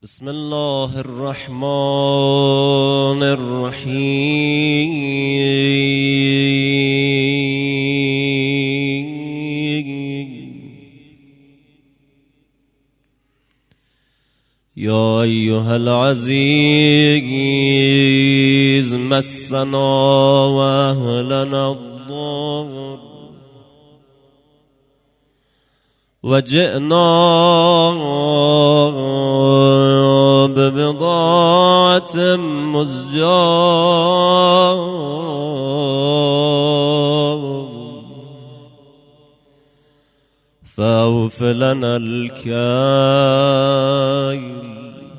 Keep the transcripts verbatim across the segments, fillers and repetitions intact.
بسم الله الرحمن الرحيم. يا أيها العزيز مسنا وأهلنا الضر وجئنا ببضاعة مزجاة فأوف لنا الكيل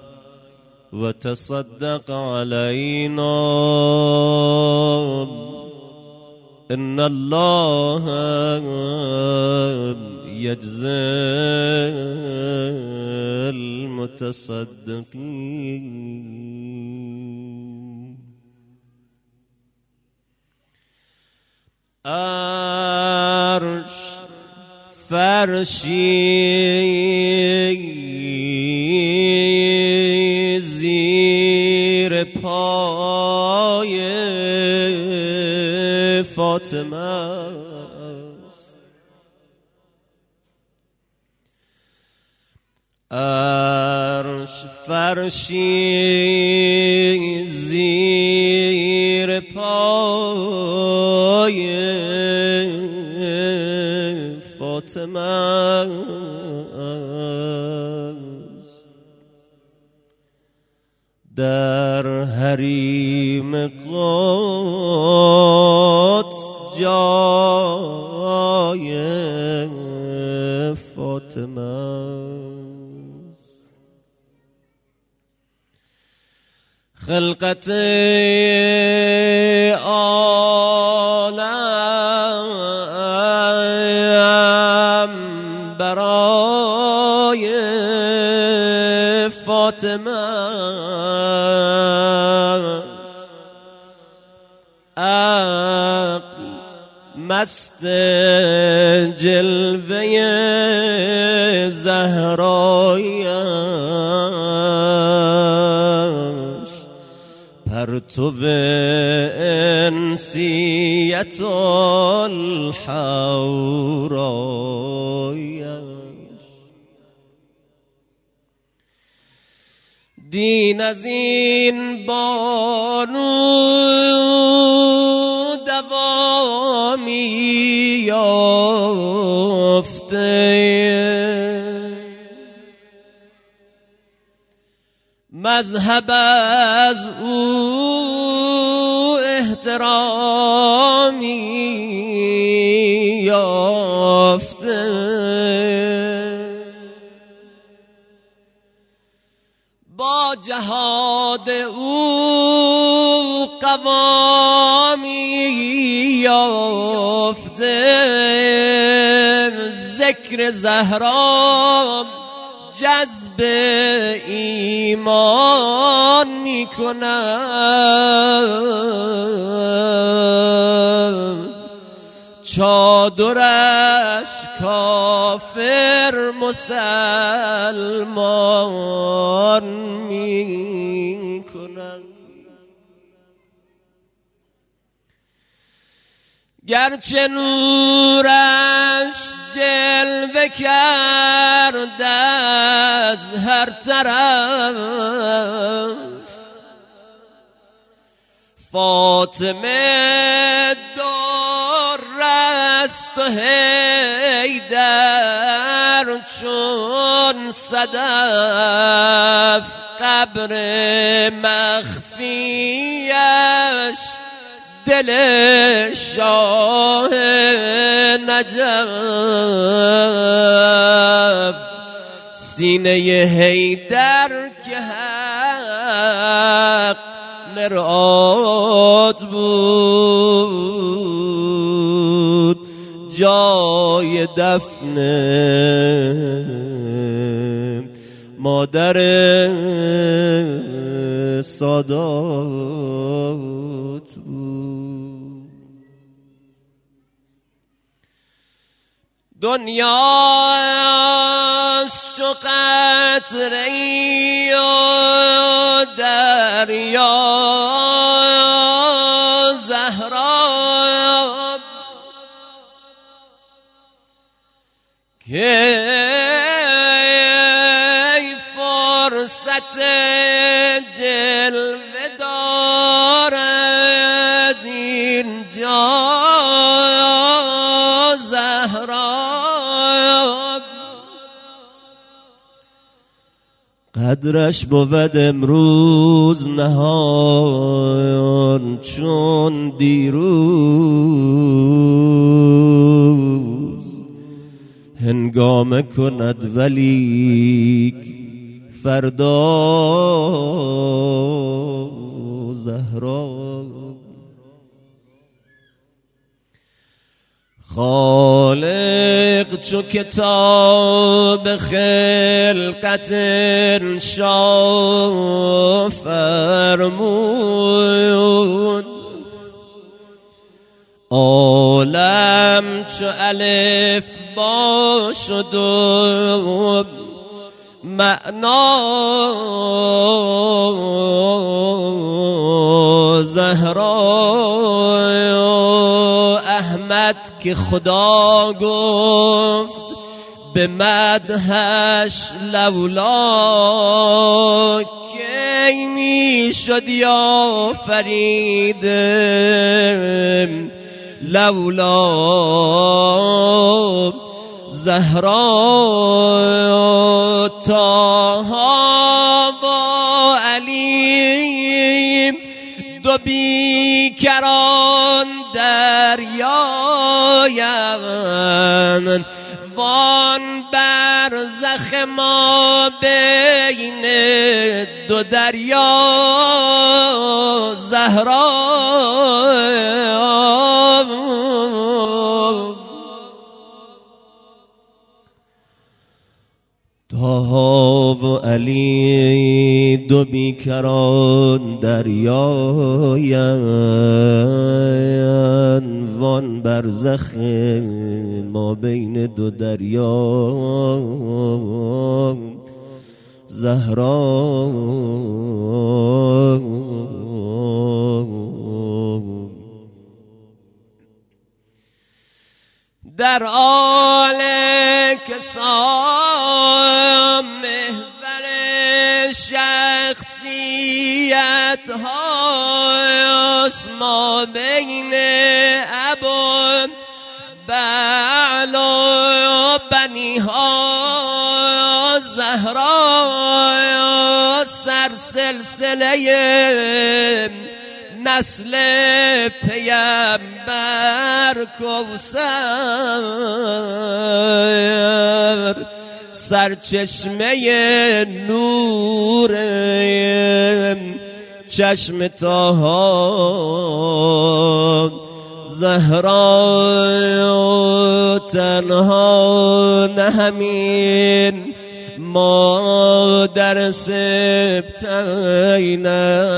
وتصدق علينا إن الله يجزي المتصدقين. عرش فرشی زیر پای فاطمه، عرش فرشی زیر پای فاطمه است، در حریم قدس جای فاطمه است. خلقت عالم برای فاطمه، عقل مست جلوه زهرایش، پرتو انسیت الحورایش. دین از این بانو دوامی یافته، مذهب از او احترامی یافته، با جهاد او قوامی یافته، ذکر زهرا جذب ایمان می کند، چادرش کافر مسلمان می کند. گرچه نورش جلوه کرد از هر طرف، فاطمه دارست و حیدر چون صدف، قبر مخفیش دل شاه نجف، سینه حیدر که حق مرآت بود، جای دفن مادر سادات بود. دنیا چو قطره‌ای و دریا زهرا که فرصت جلوه دارد اینجا زهرا قدرش بود امروز نهان چون دیروز هنگامه کند ولیک فردا زهرا خالق چو کتاب خلقت انشا فرمود عالم چو الف با شد و معنا زهرا احمد که خدا گفت به مدحش لولا کی می شد یا فرید لولا زهرا طاها و علی دو بیکران دریایند وان برزخ ما بین دو دریا زهرا طاها و علی دو بیکران دریایند وان برزخ ما بین دو دریا زهرا در آل کسام محور شخصیت هاست ما بین ابا بعلا بنی ها زهرا سر سلسله نسل پیامبر کوثر سرچشمه نور چشم طاها زهرا تنها نه همین ما در سبتین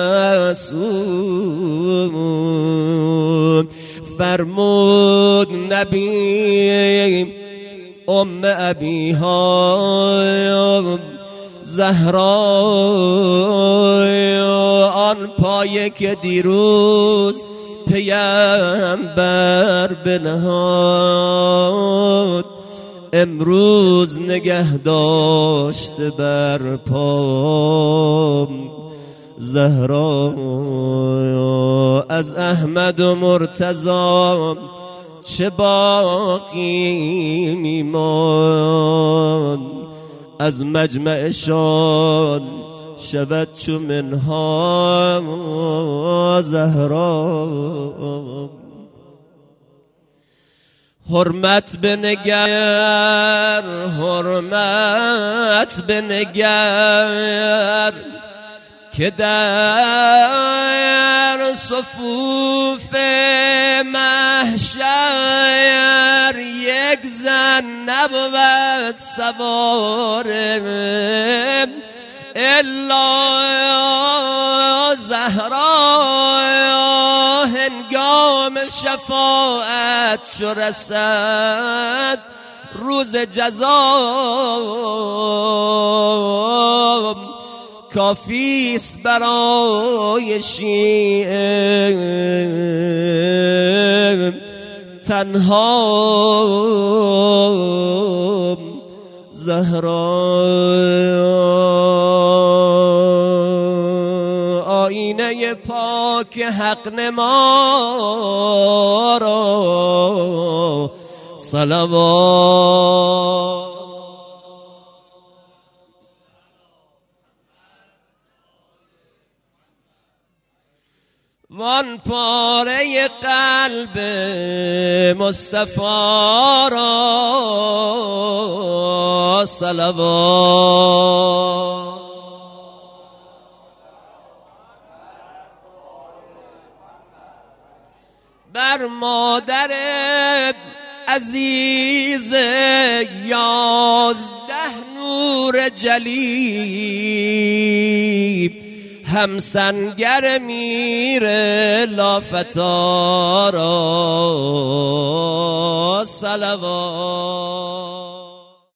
اسود فرمود نبی ام ابیها زهرا آن پایه که دیروز پیامبر بنهاد امروز نگه داشته بر پام زهرا از احمد و مرتضی چه باقی میمان از مجمعشان شود چو منها زهرا حرمت بنگر حرمت بنگر که در صفوف محشر یک زن نبود سوار الا زهرا هنگام شفاعت چو رسد روز جزا کافیست برای شیعه تنها زهرا آینه پاک حق نما را صلوات. وان پاره قلب مصطفی را صلوات. بر مادر عزیز یازده نور جلی همسنگر میر لافتارا صلوات.